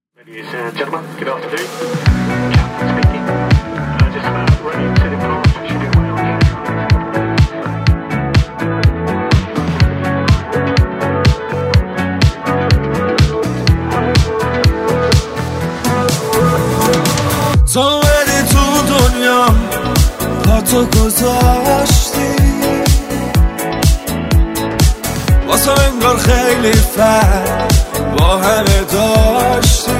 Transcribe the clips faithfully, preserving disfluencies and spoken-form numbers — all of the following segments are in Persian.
Ladies and gentlemen, good afternoon. Captain speaking. Uh, just about ready to depart. Should you well? تو بری تو دنیا با تو گذاشتی واسه انگار خیلی فرق با همه داشتی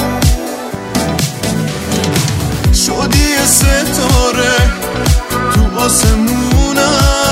شدی ستاره تو آسمونم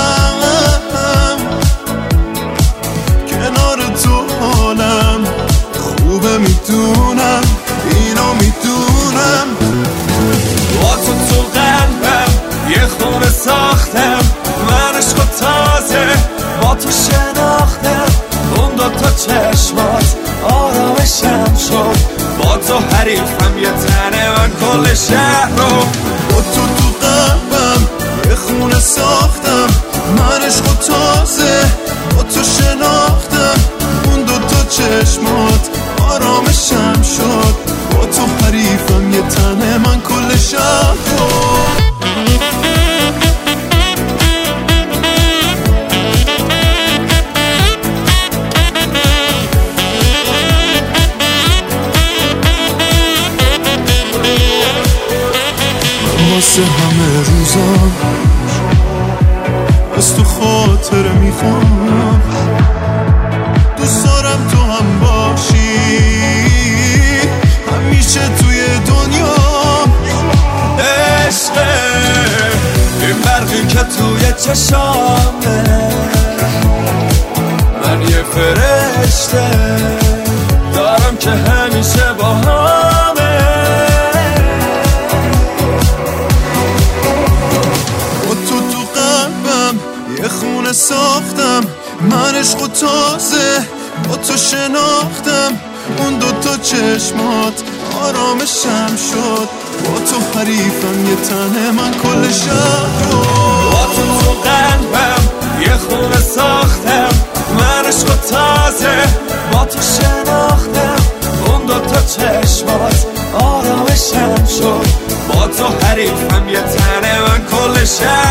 کنار تو حالم خوبه میدونم اینو میدونم با تو تو قلبم یه خونه ساختم من عشق و تازه با تو شناختم اون دوتا چشمات آرامشم شد با تو حریفم یه تنه من کل شهر رو با تو تو قلبم یه خونه ساختم من عشق و تازه با تو شناختم اون دوتا چشمات آرامشم شد با تو حریفم یه تنه من کل شهر رو واسه همه روزا از تو خاطر میخوام دوست دارم تو هم باشی همیشه توی دنیا عشقه این برقی که توی چشامه من یه فرشته دارم که همیشه با همه یه خونه ساختم من عشق و تازه با تو شناختم اون دوتا چشمات آرامشم شد با تو حریفم یه تنه من کل شهر رو با تو تو قلبم یه خونه ساختم من عشق و تازه با تو شناختم اون دوتا چشمات آرامشم شد با تو حریفم یه تنه من کل شهر